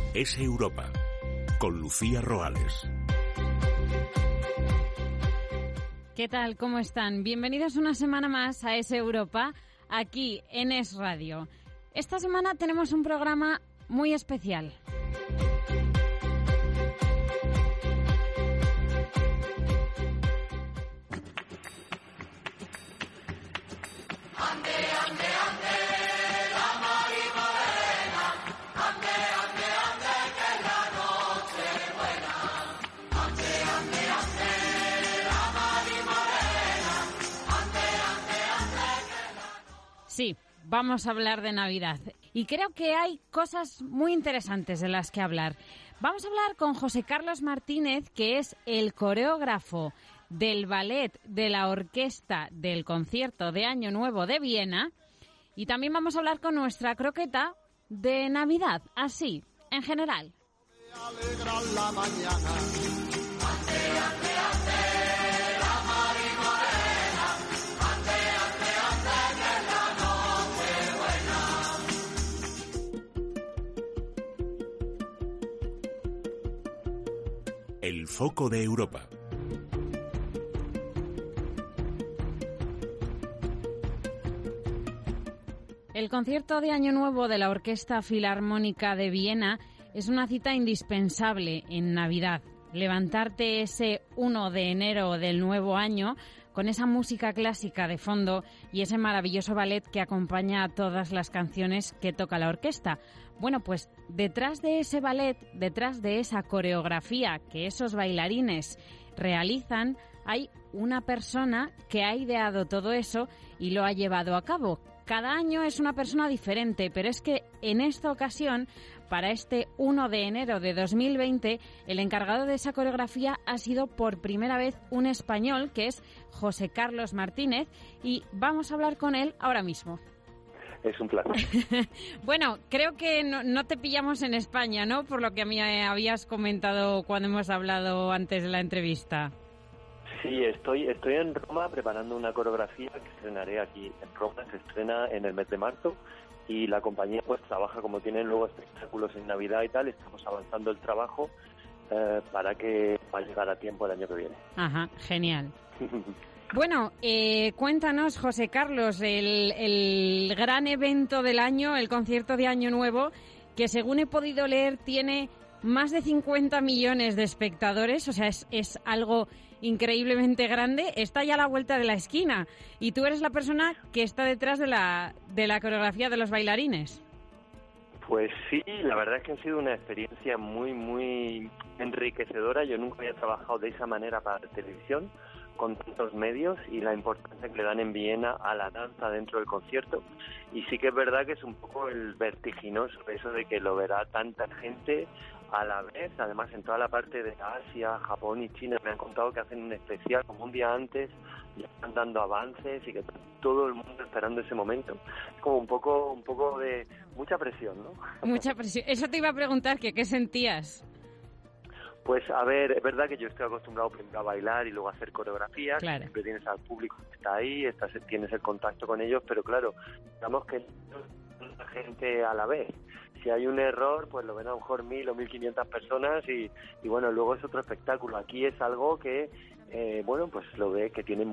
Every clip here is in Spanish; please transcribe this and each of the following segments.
Es Europa, con Lucía Roales. ¿Qué tal? ¿Cómo están? Bienvenidos una semana más a Es Europa, aquí en Es Radio. Esta semana tenemos un programa muy especial. Sí, vamos a hablar de Navidad y creo que hay cosas muy interesantes de las que hablar. Vamos a hablar con José Carlos Martínez, que es el coreógrafo del ballet de la orquesta del concierto de Año Nuevo de Viena, y también vamos a hablar con nuestra croqueta de Navidad, así, en general. El foco de Europa. El concierto de Año Nuevo de la Orquesta Filarmónica de Viena es una cita indispensable en Navidad. Levantarte ese 1 de enero del nuevo año con esa música clásica de fondo y ese maravilloso ballet que acompaña a todas las canciones que toca la orquesta. Bueno, pues detrás de ese ballet, detrás de esa coreografía que esos bailarines realizan, hay una persona que ha ideado todo eso y lo ha llevado a cabo. Cada año es una persona diferente, pero es que en esta ocasión, para este 1 de enero de 2020, el encargado de esa coreografía ha sido por primera vez un español, que es José Carlos Martínez, y vamos a hablar con él ahora mismo. Es un placer. Bueno, creo que no te pillamos en España, ¿no? Por lo que a mí habías comentado cuando hemos hablado antes de la entrevista. Sí, estoy en Roma preparando una coreografía que estrenaré aquí en Roma. Se estrena en el mes de marzo y la compañía pues trabaja, como tienen luego espectáculos en Navidad y tal, estamos avanzando el trabajo para que va a llegar a tiempo el año que viene. Ajá, genial. Bueno, cuéntanos, José Carlos, el gran evento del año, el concierto de Año Nuevo, que según he podido leer tiene más de 50 millones de espectadores, o sea, es algo increíblemente grande, está ya a la vuelta de la esquina y tú eres la persona que está detrás de la coreografía de los bailarines. Pues sí, la verdad es que ha sido una experiencia muy, muy enriquecedora. Yo nunca había trabajado de esa manera para la televisión, con tantos medios y la importancia que le dan en Viena a la danza dentro del concierto. Y sí que es verdad que es un poco el vertiginoso eso de que lo verá tanta gente a la vez, además en toda la parte de Asia, Japón y China. Me han contado que hacen un especial como un día antes, ya están dando avances y que todo el mundo esperando ese momento. Es como un poco de mucha presión, ¿no? Mucha presión. Eso te iba a preguntar, que ¿qué sentías? Pues a ver, es verdad que yo estoy acostumbrado primero a bailar y luego a hacer coreografías. Claro. Siempre tienes al público que está ahí, tienes el contacto con ellos, pero claro, digamos que la gente a la vez. Si hay un error, pues lo ven a lo mejor 1.000 o 1.500 personas y bueno, luego es otro espectáculo. Aquí es algo que, bueno, pues lo ve que tiene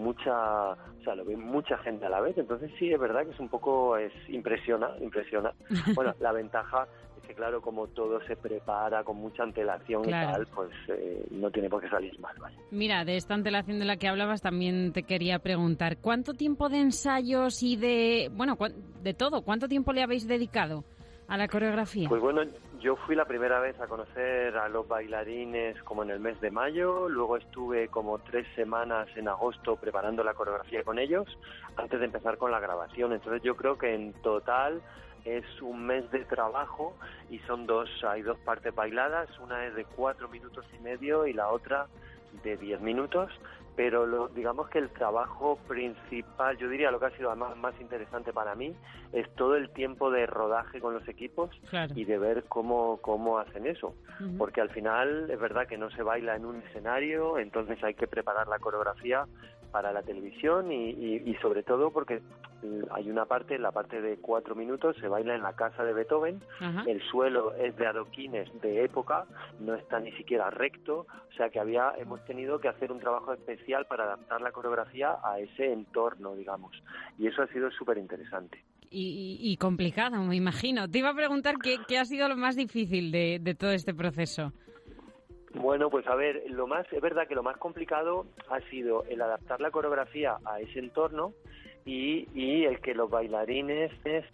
lo ve mucha gente a la vez. Entonces sí, es verdad que impresiona. Bueno, la ventaja es que claro, como todo se prepara con mucha antelación, claro, y tal, pues no tiene por qué salir mal, ¿vale? Mira, de esta antelación de la que hablabas también te quería preguntar, ¿cuánto tiempo de ensayos y de todo, cuánto tiempo le habéis dedicado a la coreografía? Pues bueno, yo fui la primera vez a conocer a los bailarines como en el mes de mayo, luego estuve como 3 semanas en agosto preparando la coreografía con ellos antes de empezar con la grabación. Entonces yo creo que en total es un mes de trabajo y hay 2 partes bailadas, una es de 4 minutos y medio y la otra de 10 minutos, pero digamos que el trabajo principal, yo diría lo que ha sido más interesante para mí, es todo el tiempo de rodaje con los equipos, claro, y de ver cómo hacen eso, porque al final es verdad que no se baila en un escenario, entonces hay que preparar la coreografía para la televisión y sobre todo porque hay una parte, la parte de 4 minutos, se baila en la casa de Beethoven. Ajá. El suelo es de adoquines de época, no está ni siquiera recto, o sea que hemos tenido que hacer un trabajo especial para adaptar la coreografía a ese entorno, digamos, y eso ha sido súper interesante. Y complicado, me imagino. Te iba a preguntar qué ha sido lo más difícil de todo este proceso. Bueno, pues a ver, es verdad que lo más complicado ha sido el adaptar la coreografía a ese entorno y el que los bailarines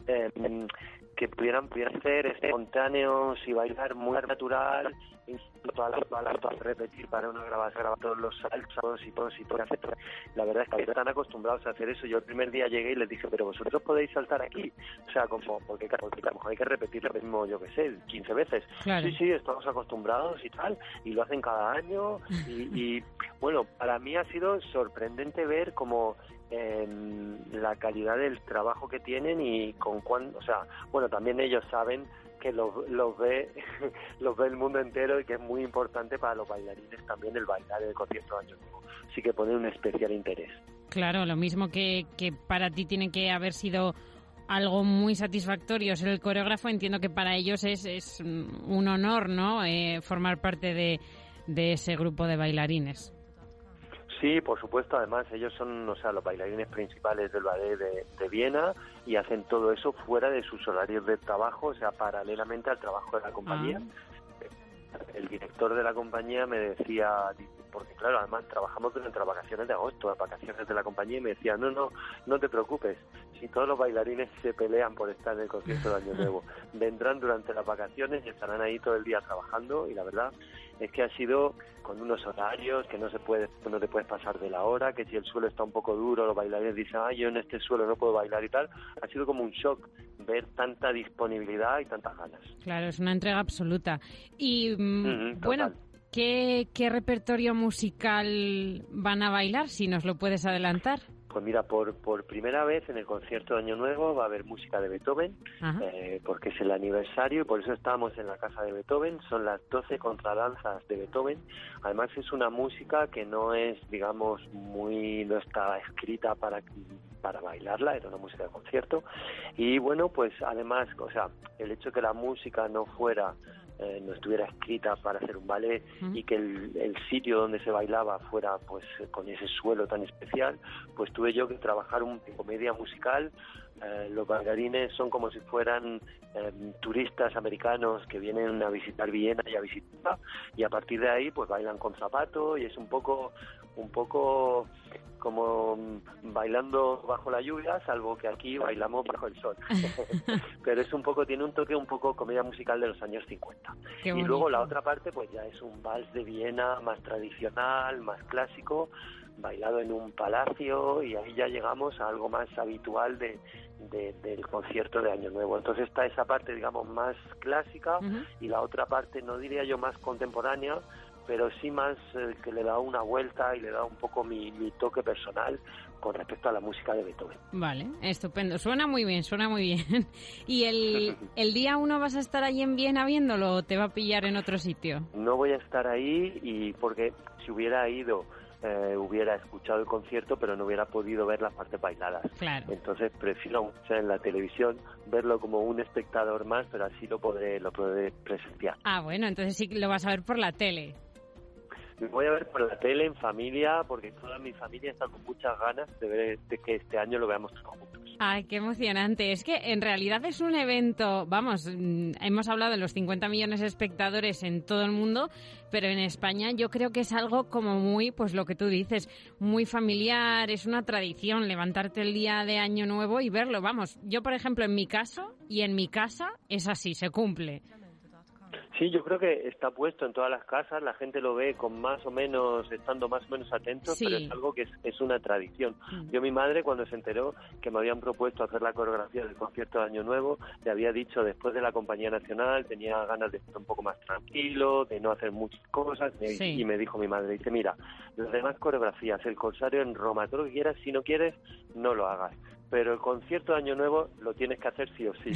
que pudieran ser espontáneos y bailar muy natural, repetir para una grabación, grabar todos los saltos y todo. La verdad es que están acostumbrados a hacer eso. Yo el primer día llegué y les dije, pero vosotros podéis saltar aquí. O sea, porque a lo mejor hay que repetir lo mismo, yo qué sé, 15 veces. Claro. Sí, estamos acostumbrados y tal, y lo hacen cada año. Y bueno, para mí ha sido sorprendente ver cómo la calidad del trabajo que tienen y con cuán, o sea, bueno, también ellos saben que los ve el mundo entero y que es muy importante para los bailarines también el bailar el concierto de Año Nuevo. Así que ponen un especial interés. Claro, lo mismo que para ti tiene que haber sido algo muy satisfactorio ser el coreógrafo, entiendo que para ellos es un honor, ¿no? Formar parte de ese grupo de bailarines. Sí, por supuesto. Además, ellos son, o sea, los bailarines principales del ballet de Viena y hacen todo eso fuera de sus horarios de trabajo, o sea, paralelamente al trabajo de la compañía. El director de la compañía me decía, porque claro, además trabajamos durante las vacaciones de agosto, las vacaciones de la compañía, y me decía, no te preocupes, si todos los bailarines se pelean por estar en el concierto de Año Nuevo, vendrán durante las vacaciones y estarán ahí todo el día trabajando, y la verdad es que ha sido con unos horarios que no te puedes pasar de la hora, que si el suelo está un poco duro, los bailarines dicen, yo en este suelo no puedo bailar y tal. Ha sido como un shock ver tanta disponibilidad y tantas ganas. Claro, es una entrega absoluta. Y bueno, total. ¿qué repertorio musical van a bailar, si nos lo puedes adelantar? Pues mira, por primera vez en el concierto de Año Nuevo va a haber música de Beethoven, porque es el aniversario y por eso estamos en la casa de Beethoven. Son las 12 contradanzas de Beethoven. Además es una música que no es, digamos, no está escrita para bailarla, era una música de concierto. Y bueno, pues además, o sea, el hecho de que la música no estuviera escrita para hacer un ballet y que el sitio donde se bailaba fuera pues con ese suelo tan especial, pues tuve yo que trabajar un comedia musical. Los bailarines son como si fueran turistas americanos que vienen a visitar Viena y a partir de ahí pues bailan con zapato y es un poco como bailando bajo la lluvia, salvo que aquí bailamos bajo el sol. Pero tiene un toque un poco comedia musical de los años 50. Qué y bonito. luego la otra parte pues ya es un vals de Viena más tradicional, más clásico, bailado en un palacio, y ahí ya llegamos a algo más habitual del concierto de Año Nuevo. Entonces está esa parte, digamos, más clásica y la otra parte, no diría yo más contemporánea, pero sí más que le da una vuelta y le da un poco mi toque personal con respecto a la música de Beethoven. Vale, estupendo. Suena muy bien. ¿Y el día 1 vas a estar ahí en Viena viéndolo o te va a pillar en otro sitio? No voy a estar ahí y porque si hubiera ido hubiera escuchado el concierto, pero no hubiera podido ver las partes bailadas. Claro. Entonces prefiero, o sea, en la televisión, verlo como un espectador más, pero así lo podré presenciar. Ah, bueno, entonces sí lo vas a ver por la tele. Me voy a ver por la tele en familia, porque toda mi familia está con muchas ganas de que este año lo veamos todos juntos. Ay, qué emocionante. Es que en realidad es un evento, vamos, hemos hablado de los 50 millones de espectadores en todo el mundo, pero en España yo creo que es algo como muy, pues lo que tú dices, muy familiar, es una tradición levantarte el día de Año Nuevo y verlo. Vamos, yo por ejemplo en mi caso y en mi casa es así, se cumple. Sí, yo creo que está puesto en todas las casas, la gente lo ve con estando más o menos atentos, Sí. pero es algo que es una tradición. Yo, mi madre, cuando se enteró que me habían propuesto hacer la coreografía del concierto de Año Nuevo, le había dicho, después de la Compañía Nacional, tenía ganas de estar un poco más tranquilo, de no hacer muchas cosas, Sí. y me dijo mi madre, dice, mira, las demás coreografías, el Corsario en Roma, todo lo que quieras, si no quieres, no lo hagas. Pero el concierto de Año Nuevo lo tienes que hacer sí o sí.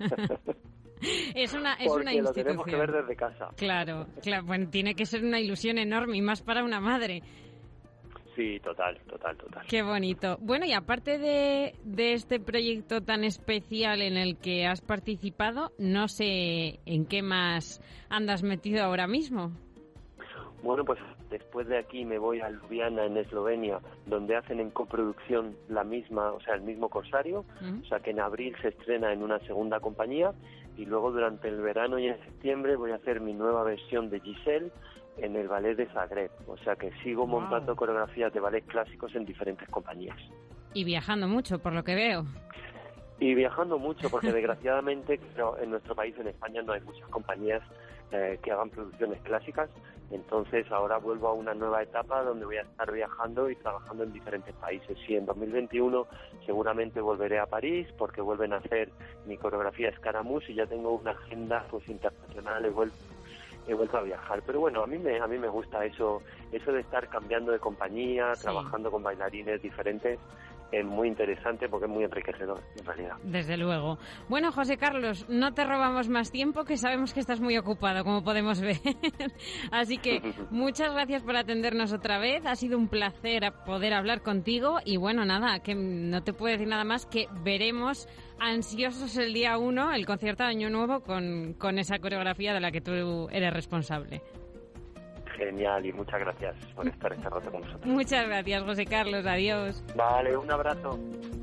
Es una Porque institución. lo tenemos que ver desde casa. Claro, bueno, tiene que ser una ilusión enorme y más para una madre. Sí, total. Qué bonito. Bueno, y aparte de este proyecto tan especial en el que has participado, no sé en qué más andas metido ahora mismo. Bueno, pues después de aquí me voy a Ljubljana, en Eslovenia, donde hacen en coproducción el mismo Corsario. O sea que en abril se estrena en una segunda compañía, y luego durante el verano y en septiembre voy a hacer mi nueva versión de Giselle en el ballet de Zagreb. O sea que sigo montando coreografías de ballet clásicos en diferentes compañías. Y viajando mucho, por lo que veo. Y viajando mucho, porque desgraciadamente en nuestro país, en España, no hay muchas compañías que hagan producciones clásicas. Entonces ahora vuelvo a una nueva etapa donde voy a estar viajando y trabajando en diferentes países. Y en 2021 seguramente volveré a París, porque vuelven a hacer mi coreografía Escaramuz, y ya tengo una agenda pues internacional. He vuelto a viajar, pero bueno, a mí me gusta eso de estar cambiando de compañía, trabajando con bailarines diferentes. Es muy interesante porque es muy enriquecedor, en realidad. Desde luego. Bueno, José Carlos, no te robamos más tiempo, que sabemos que estás muy ocupado, como podemos ver. Así que muchas gracias por atendernos otra vez. Ha sido un placer poder hablar contigo. Y bueno, nada, que no te puedo decir nada más, que veremos ansiosos el día 1, el concierto de Año Nuevo, con esa coreografía de la que tú eres responsable. Genial, y muchas gracias por estar este rato con nosotros. Muchas gracias, José Carlos. Adiós. Vale, un abrazo.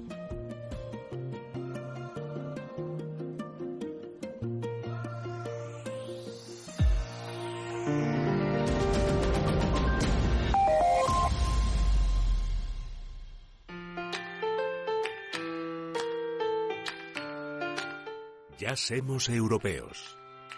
Ya somos europeos.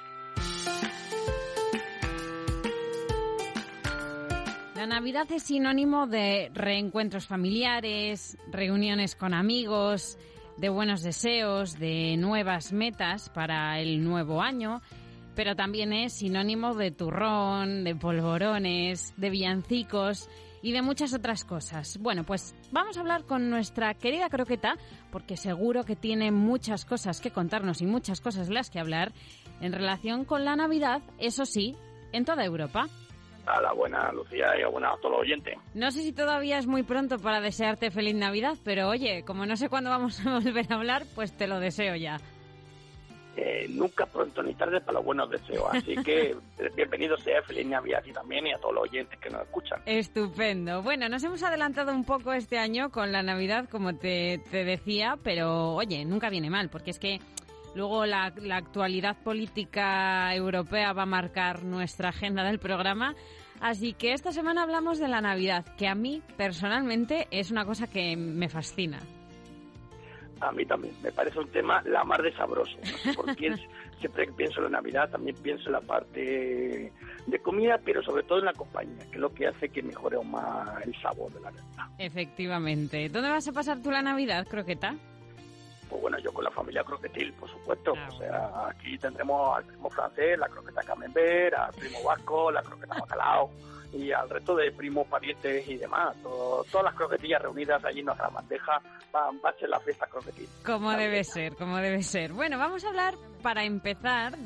La Navidad es sinónimo de reencuentros familiares, reuniones con amigos, de buenos deseos, de nuevas metas para el nuevo año, pero también es sinónimo de turrón, de polvorones, de villancicos y de muchas otras cosas. Bueno, pues vamos a hablar con nuestra querida Croqueta, porque seguro que tiene muchas cosas que contarnos y muchas cosas de las que hablar en relación con la Navidad, eso sí, en toda Europa. A la buena, Lucía, y a buena a todos los oyentes. No sé si todavía es muy pronto para desearte feliz Navidad, pero oye, como no sé cuándo vamos a volver a hablar, pues te lo deseo ya. Nunca pronto ni tarde para los buenos deseos, así que bienvenido sea, feliz Navidad y también, y a todos los oyentes que nos escuchan. Estupendo. Bueno, nos hemos adelantado un poco este año con la Navidad, como te decía, pero oye, nunca viene mal, porque es que luego la actualidad política europea va a marcar nuestra agenda del programa. Así que esta semana hablamos de la Navidad, que a mí personalmente es una cosa que me fascina. A mí también, me parece un tema la mar de sabroso. No sé por qué siempre que pienso en la Navidad también pienso en la parte de comida, pero sobre todo en la compañía, que es lo que hace que mejore aún más el sabor de la Navidad. Efectivamente. ¿Dónde vas a pasar tú la Navidad, Croqueta? Pues bueno, yo con la familia Croquetil, por supuesto. Claro. O sea, aquí tendremos al primo francés, la croqueta camembert, al primo vasco, la croqueta bacalao y al resto de primos, parientes y demás. Todas las croquetillas reunidas allí en nuestra bandeja va a ser la fiesta croquetil. Como debe ser. Bueno, vamos a hablar, para empezar,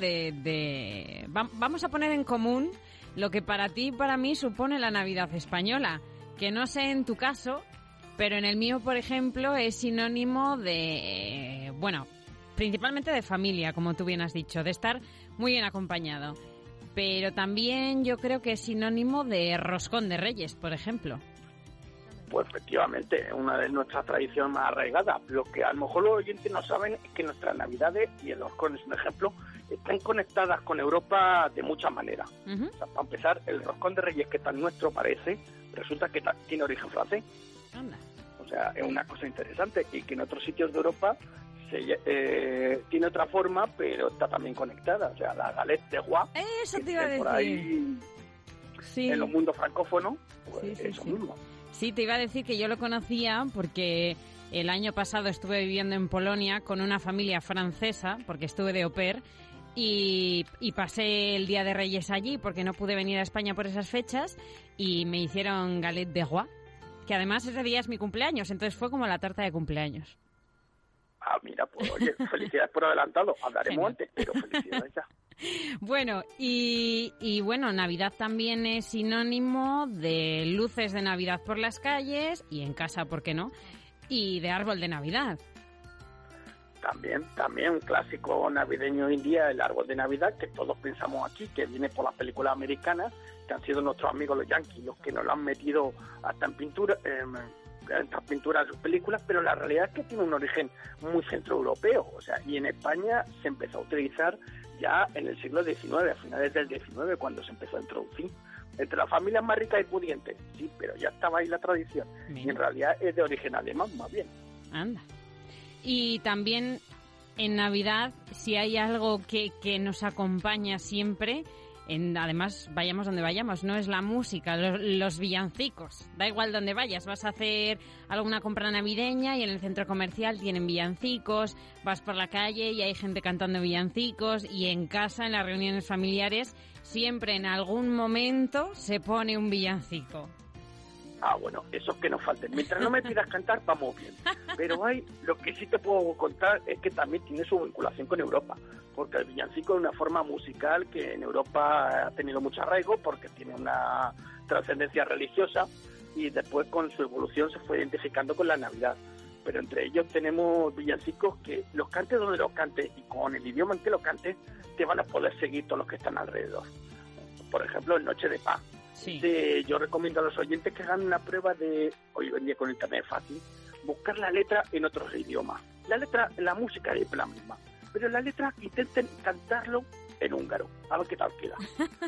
vamos a poner en común lo que para ti y para mí supone la Navidad española, que no sé en tu caso, pero en el mío, por ejemplo, es sinónimo de, bueno, principalmente de familia, como tú bien has dicho, de estar muy bien acompañado. Pero también yo creo que es sinónimo de roscón de Reyes, por ejemplo. Pues efectivamente, es una de nuestras tradiciones más arraigadas. Lo que a lo mejor los oyentes no saben es que nuestras Navidades, y el roscón es un ejemplo, están conectadas con Europa de muchas maneras. Uh-huh. O sea, para empezar, el roscón de Reyes que tan nuestro parece, resulta que tiene origen francés. Anda. O sea, es una cosa interesante, y que en otros sitios de Europa tiene otra forma, pero está también conectada. O sea, la galette de Roy, eso te iba a decir. Por ahí, sí. En los mundos francófonos, pues Sí. mismo. Sí, te iba a decir que yo lo conocía porque el año pasado estuve viviendo en Polonia con una familia francesa, porque estuve de au pair, y pasé el Día de Reyes allí porque no pude venir a España por esas fechas, y me hicieron galette de Roy, que además ese día es mi cumpleaños, entonces fue como la tarta de cumpleaños. Ah, mira, pues oye, felicidades por adelantado. Hablaremos antes, pero felicidades ya. Bueno, y bueno, Navidad también es sinónimo de luces de Navidad por las calles y en casa, ¿por qué no? Y de árbol de Navidad. También un clásico navideño hoy en día, el árbol de Navidad, que todos pensamos aquí, que viene por las películas americanas, que han sido nuestros amigos los yanquis los que nos lo han metido hasta en pintura, estas pinturas de sus películas, pero la realidad es que tiene un origen muy centroeuropeo, o sea, y en España se empezó a utilizar ya en el siglo XIX, a finales del XIX, cuando se empezó a introducir entre las familias más ricas y pudientes, sí, pero ya estaba ahí la tradición. Mira. Y en realidad es de origen alemán, más bien. Anda. Y también en Navidad, si hay algo que nos acompaña siempre, además vayamos donde vayamos, no es la música, los villancicos. Da igual donde vayas, vas a hacer alguna compra navideña y en el centro comercial tienen villancicos, vas por la calle y hay gente cantando villancicos, y en casa, en las reuniones familiares, siempre en algún momento se pone un villancico. Bueno, eso es que nos falte. Mientras no me pidas cantar, vamos bien. Pero lo que sí te puedo contar es que también tiene su vinculación con Europa, porque el villancico es una forma musical que en Europa ha tenido mucho arraigo porque tiene una trascendencia religiosa, y después con su evolución se fue identificando con la Navidad. Pero entre ellos tenemos villancicos que los cantes donde los cantes y con el idioma en que los cantes, te van a poder seguir todos los que están alrededor. Por ejemplo, en Noche de Paz. Sí. Yo recomiendo a los oyentes que hagan una prueba de, hoy en día con internet es fácil, buscar la letra en otros idiomas. La música es la misma, pero la letra intenten cantarlo en húngaro, a ver qué tal queda.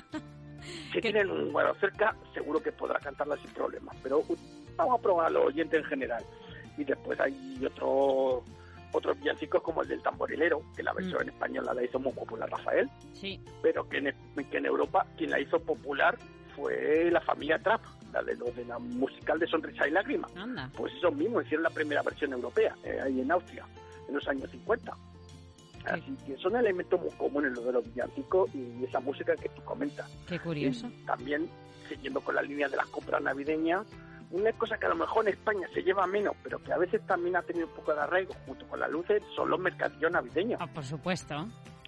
Si tienen un húngaro cerca, seguro que podrá cantarla sin problemas, pero vamos a probar a los oyentes en general. Y después hay otros villancicos como el del tamborilero, que la versión en español la hizo muy popular Rafael, sí, pero que en Europa quien la hizo popular fue la familia Trapp, la de la musical de Sonrisa y Lágrima. Anda. Pues esos mismos hicieron la primera versión europea, ahí en Austria, en los años 50. Así que son elementos muy comunes los de los villancicos y esa música que tú comentas. Qué curioso. Y también, siguiendo con la línea de las compras navideñas, una cosa que a lo mejor en España se lleva menos, pero que a veces también ha tenido un poco de arraigo junto con las luces, son los mercadillos navideños. Por supuesto.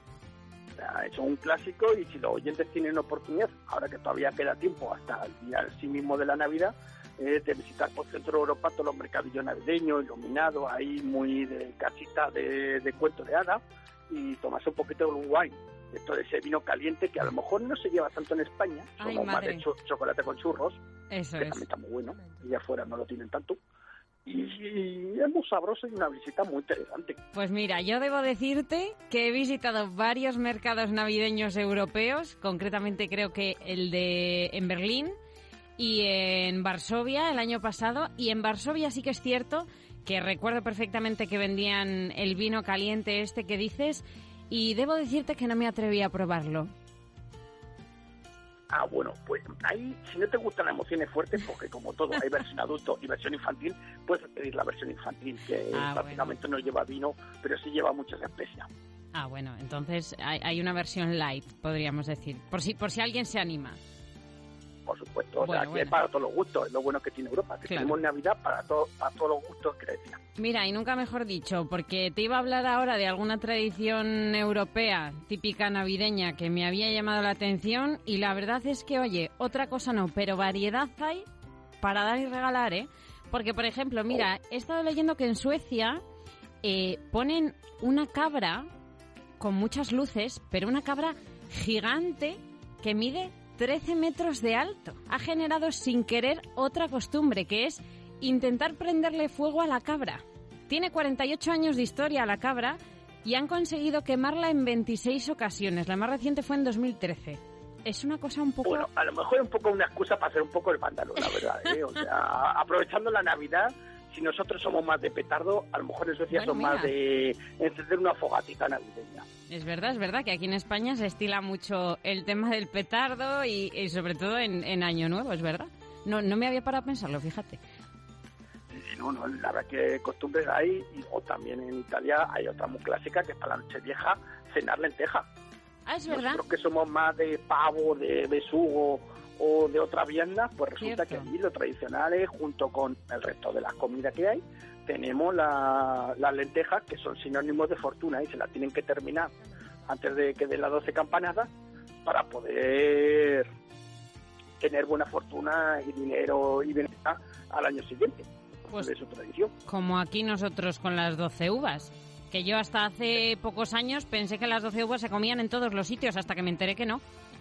Es un clásico, y si los oyentes tienen oportunidad, ahora que todavía queda tiempo hasta el día en sí mismo de la Navidad, de visitar por Centro Europa todos los mercadillos navideños, iluminados, ahí muy de casita de cuento de hadas, y tomarse un poquito de un wine, esto de ese vino caliente que a lo mejor no se lleva tanto en España, somos más de chocolate con churros, eso que es. También está muy bueno, y afuera no lo tienen tanto. Y es muy sabroso y una visita muy interesante. Pues mira, yo debo decirte que he visitado varios mercados navideños europeos, concretamente creo que en Berlín y en Varsovia el año pasado, y en Varsovia sí que es cierto que recuerdo perfectamente que vendían el vino caliente este que dices, y debo decirte que no me atreví a probarlo. Bueno, pues ahí, si no te gustan las emociones fuertes, porque como todo, hay versión adulto y versión infantil, puedes pedir la versión infantil, que prácticamente no lleva vino, pero sí lleva muchas especias. Bueno, entonces hay una versión light, podríamos decir, por si alguien se anima. Por supuesto, aquí hay para todos los gustos, es lo bueno que tiene Europa, que tenemos Navidad para todos los gustos que decía. Mira, y nunca mejor dicho, porque te iba a hablar ahora de alguna tradición europea típica navideña que me había llamado la atención, y la verdad es que, oye, otra cosa no, pero variedad hay para dar y regalar, ¿eh? Porque, por ejemplo, mira, he estado leyendo que en Suecia ponen una cabra con muchas luces, pero una cabra gigante que mide 13 metros de alto. Ha generado sin querer otra costumbre, que es intentar prenderle fuego a la cabra. Tiene 48 años de historia la cabra y han conseguido quemarla en 26 ocasiones. La más reciente fue en 2013. Es una cosa un poco... Bueno, a lo mejor es un poco una excusa para hacer un poco el vándalo, la verdad, ¿eh? O sea, aprovechando la Navidad, si nosotros somos más de petardo, a lo mejor en Suecia son más de encender una fogatita navideña. Es verdad que aquí en España se estila mucho el tema del petardo y sobre todo en Año Nuevo, es verdad. No me había parado a pensarlo, fíjate. Sí, no, la verdad que costumbres hay, o también en Italia hay otra muy clásica, que es para la Nochevieja cenar lenteja. Es verdad. Nosotros que somos más de pavo, de besugo o de otra vianda, pues resulta que aquí lo tradicional es, junto con el resto de las comidas que hay, tenemos las lentejas, que son sinónimos de fortuna, y se las tienen que terminar antes de que den las 12 campanadas, para poder tener buena fortuna y dinero y bienestar al año siguiente. Pues de su tradición. Como aquí nosotros con las 12 uvas, que yo hasta hace pocos años pensé que las 12 uvas se comían en todos los sitios, hasta que me enteré que no.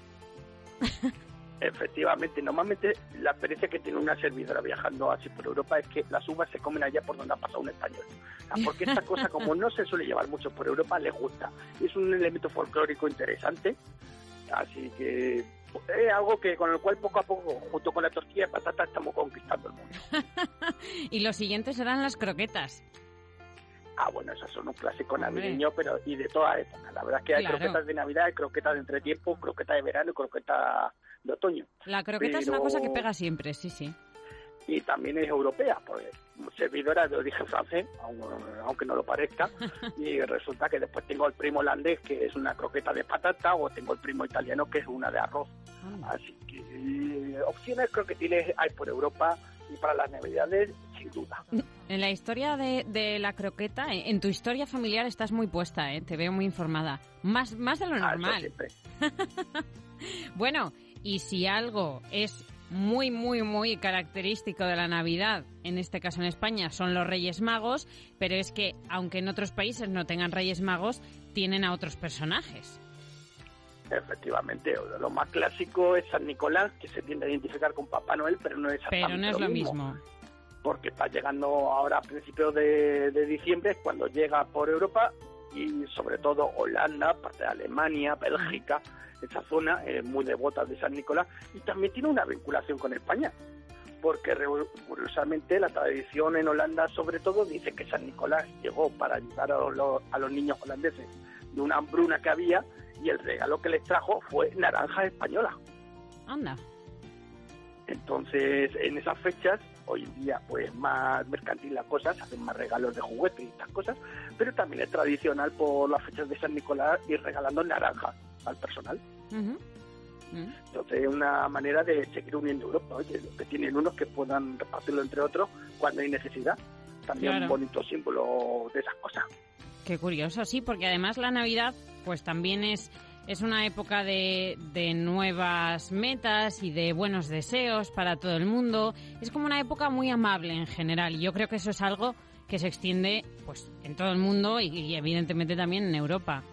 Efectivamente, normalmente la experiencia que tiene una servidora viajando así por Europa es que las uvas se comen allá por donde ha pasado un español. Porque esta cosa, como no se suele llevar mucho por Europa, les gusta. Es un elemento folclórico interesante, así que es algo que con el cual poco a poco, junto con la tortilla de patata, estamos conquistando el mundo. Y lo siguiente serán las croquetas. Bueno, esas son un clásico navideño, pero y de toda época. La verdad es que hay croquetas de Navidad, hay croquetas de entretiempo, croquetas de verano y croquetas de otoño. La croqueta es una cosa que pega siempre, sí. Y también es europea, pues servidora de origen francés, aunque no lo parezca, y resulta que después tengo el primo holandés, que es una croqueta de patata, o tengo el primo italiano, que es una de arroz. Así que opciones croquetiles hay por Europa, y para las Navidades, sin duda. En la historia de la croqueta, en tu historia familiar estás muy puesta, te veo muy informada. Más de lo normal. Bueno, y si algo es muy, muy, muy característico de la Navidad, en este caso en España, son los Reyes Magos, pero es que, aunque en otros países no tengan Reyes Magos, tienen a otros personajes. Efectivamente, lo más clásico es San Nicolás, que se tiende a identificar con Papá Noel, pero no es exactamente Pero no es lo mismo. Porque está llegando ahora a principios de diciembre, cuando llega por Europa, y sobre todo Holanda, parte de Alemania, Bélgica, esa zona es muy devota de San Nicolás, y también tiene una vinculación con España, porque curiosamente la tradición en Holanda sobre todo dice que San Nicolás llegó para ayudar a los niños holandeses de una hambruna que había, y el regalo que les trajo fue naranja española. Anda. Entonces, en esas fechas, hoy en día, pues más mercantil las cosas, hacen más regalos de juguetes y estas cosas, pero también es tradicional por las fechas de San Nicolás ir regalando naranja al personal. Entonces, es una manera de seguir uniendo Europa. Oye, lo que tienen unos que puedan repartirlo entre otros cuando hay necesidad. También un bonito símbolo de esas cosas. Qué curioso, sí, porque además la Navidad pues también es una época de nuevas metas y de buenos deseos para todo el mundo. Es como una época muy amable en general, y yo creo que eso es algo que se extiende pues en todo el mundo y evidentemente también en Europa.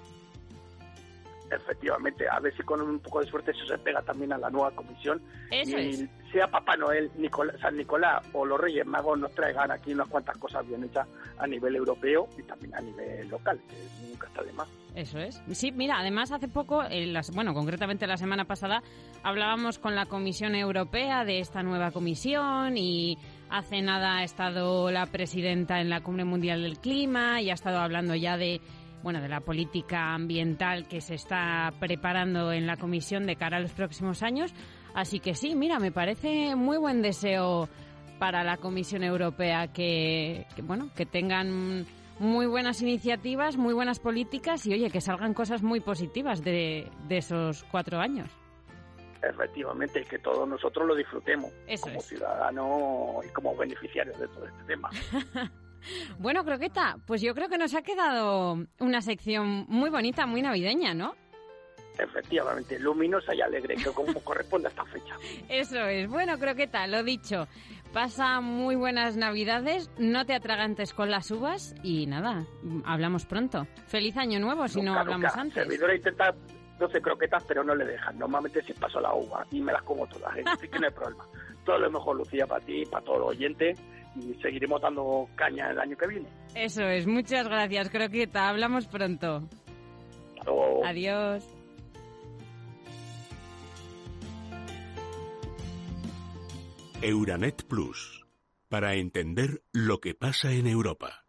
Efectivamente, a ver si con un poco de suerte eso se pega también a la nueva comisión. Eso y es. Sea Papá Noel, San Nicolás o los Reyes Magos nos traigan aquí unas cuantas cosas bien hechas a nivel europeo y también a nivel local, que nunca está de más. Eso es. Sí, mira, además hace poco, concretamente la semana pasada, hablábamos con la Comisión Europea de esta nueva comisión, y hace nada ha estado la presidenta en la Cumbre Mundial del Clima y ha estado hablando ya de la política ambiental que se está preparando en la Comisión de cara a los próximos años. Así que sí, mira, me parece muy buen deseo para la Comisión Europea que tengan muy buenas iniciativas, muy buenas políticas y, oye, que salgan cosas muy positivas de esos 4 años. Efectivamente, que todos nosotros lo disfrutemos. Eso como es. ciudadanos y como beneficiarios de todo este tema. Bueno, Croqueta, pues yo creo que nos ha quedado una sección muy bonita, muy navideña, ¿no? Efectivamente, luminosa y alegre, que como corresponde a esta fecha. Eso es. Bueno, Croqueta, lo dicho, pasa muy buenas Navidades, no te atragantes con las uvas y nada, hablamos pronto. Feliz Año Nuevo si no hablamos antes. Servidora intenta 12 croquetas, pero no le dejan. Normalmente sí paso la uva y me las como todas, así que no hay problema. Todo lo mejor, Lucía, para ti, para todos los oyentes, y seguiremos dando caña el año que viene. Eso es. Muchas gracias, Croqueta. Hablamos pronto. Hasta luego. Adiós. Euranet Plus, para entender lo que pasa en Europa.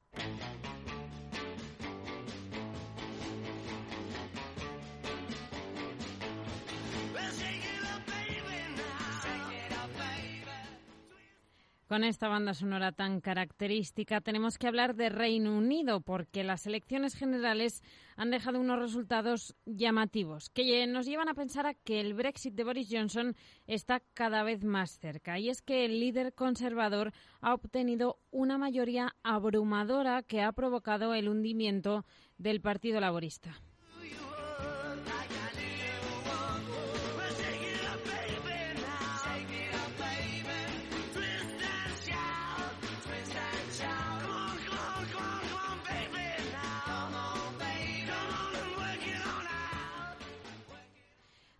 Con esta banda sonora tan característica tenemos que hablar de Reino Unido, porque las elecciones generales han dejado unos resultados llamativos que nos llevan a pensar a que el Brexit de Boris Johnson está cada vez más cerca. Y es que el líder conservador ha obtenido una mayoría abrumadora que ha provocado el hundimiento del Partido Laborista.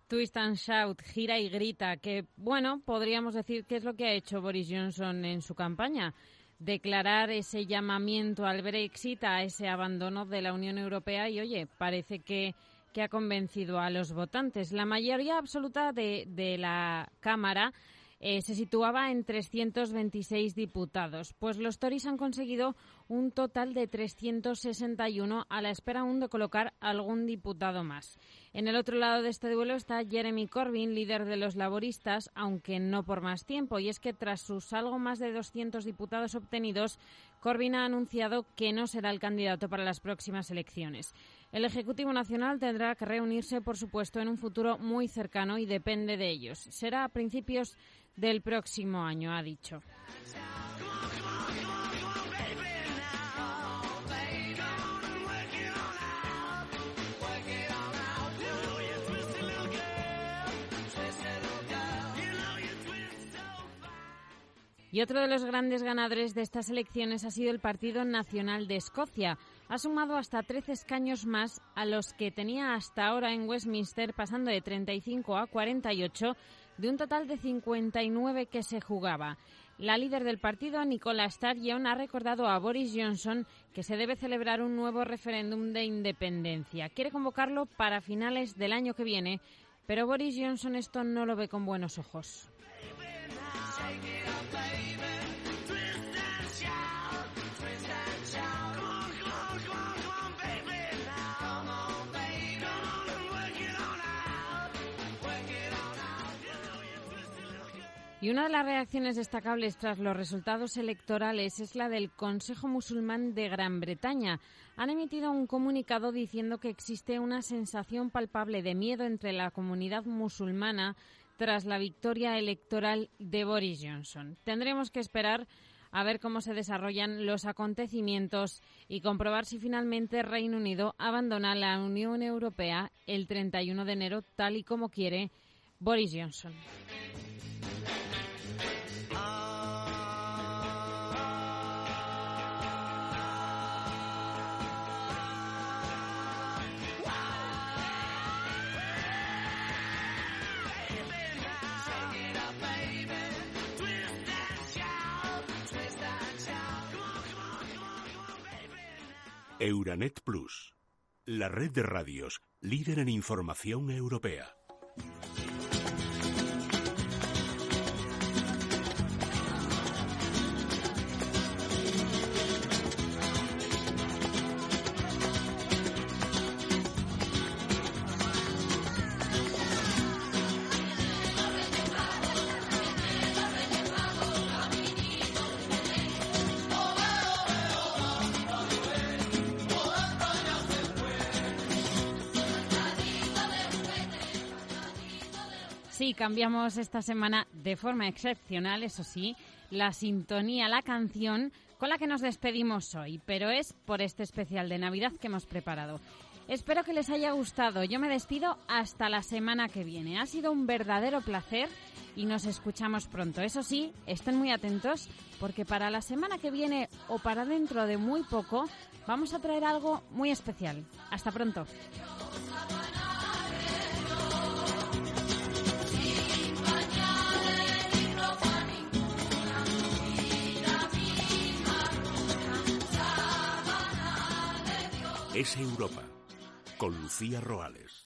Twist and shout, gira y grita, que, bueno, podríamos decir que es lo que ha hecho Boris Johnson en su campaña. Declarar ese llamamiento al Brexit, a ese abandono de la Unión Europea y, oye, parece que ha convencido a los votantes. La mayoría absoluta de la Cámara se situaba en 326 diputados. Pues los Tories han conseguido un total de 361 a la espera aún de colocar algún diputado más. En el otro lado de este duelo está Jeremy Corbyn, líder de los laboristas, aunque no por más tiempo. Y es que tras sus algo más de 200 diputados obtenidos, Corbyn ha anunciado que no será el candidato para las próximas elecciones. El Ejecutivo Nacional tendrá que reunirse, por supuesto, en un futuro muy cercano y depende de ellos. Será a principios del próximo año, ha dicho. Y otro de los grandes ganadores de estas elecciones ha sido el Partido Nacional de Escocia. Ha sumado hasta 13 escaños más a los que tenía hasta ahora en Westminster, pasando de 35 a 48, de un total de 59 que se jugaba. La líder del partido, Nicola Sturgeon, ha recordado a Boris Johnson que se debe celebrar un nuevo referéndum de independencia. Quiere convocarlo para finales del año que viene, pero Boris Johnson esto no lo ve con buenos ojos. Y una de las reacciones destacables tras los resultados electorales es la del Consejo Musulmán de Gran Bretaña. Han emitido un comunicado diciendo que existe una sensación palpable de miedo entre la comunidad musulmana tras la victoria electoral de Boris Johnson. Tendremos que esperar a ver cómo se desarrollan los acontecimientos y comprobar si finalmente Reino Unido abandona la Unión Europea el 31 de enero, tal y como quiere Boris Johnson. Euranet Plus, la red de radios líder en información europea. Sí, cambiamos esta semana de forma excepcional, eso sí, la sintonía, la canción con la que nos despedimos hoy, pero es por este especial de Navidad que hemos preparado. Espero que les haya gustado. Yo me despido hasta la semana que viene. Ha sido un verdadero placer y nos escuchamos pronto. Eso sí, estén muy atentos porque para la semana que viene o para dentro de muy poco vamos a traer algo muy especial. Hasta pronto. Es Europa, con Lucía Roales.